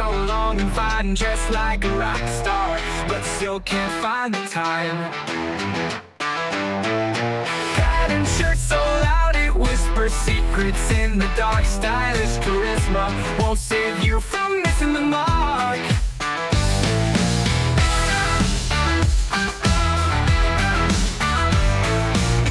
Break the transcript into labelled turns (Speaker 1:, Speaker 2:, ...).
Speaker 1: so long and fine, dressed like a rock star, but still can't find the time. Patterned shirt so loud it whispers secrets in the dark. Stylish charisma won't save you from missing the